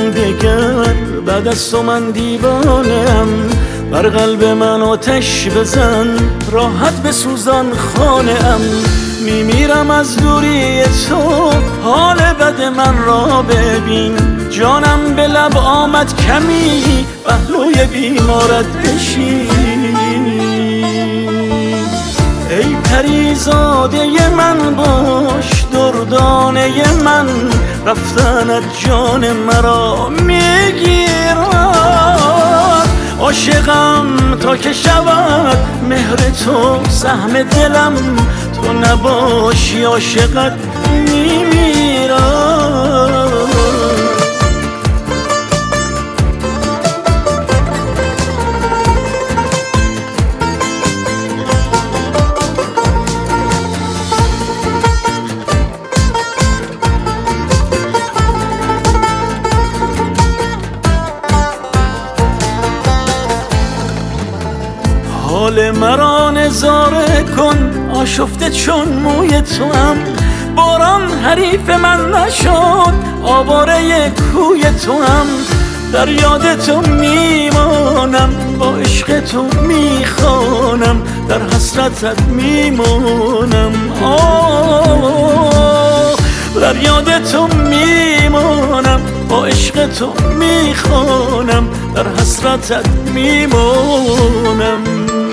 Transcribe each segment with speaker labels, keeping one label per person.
Speaker 1: دگر بعد از تو من دیوانم. بر قلب من آتش بزن، راحت بسوزان خانه‌ام. میمیرم از دوری تو، حال بد من را ببین. جانم به لب آمد کمی، پهلوی بیمارت بشین. ای پریزاده من باش دردانه من، رفتنت جان مرا میگیرد. عاشقم تا که شود مهر تو سهم دلم، تو نباشی عاشقت میمیرم. حال مرا نظاره کن، آشفته چون موی توام. باران حریف من نشد، آواره کوی توام. در یاد تو میمانم، با عشق تو میخوانم، در حسرتت میمانم. در یاد تو میمانم، با عشق تو میخوانم، در حسرتت میمانم.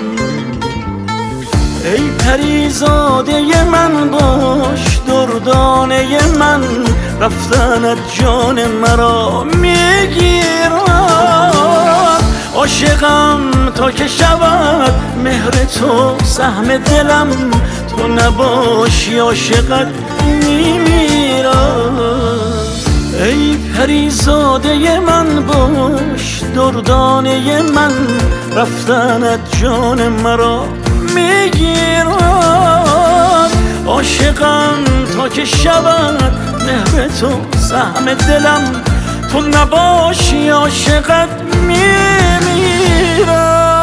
Speaker 1: ای پریزاده من باش دردانه من، رفتنت جان مرا میگیرد. عاشقم تا که شود مهر تو سهم دلم، تو نباشی عاشقت میمیرم. ای پریزاده من باش دردانه من، رفتنت جان مرا میگیرد. عاشقم تا که شود مهر تو سهم دلم، تو نباشی عاشقت میمیرم.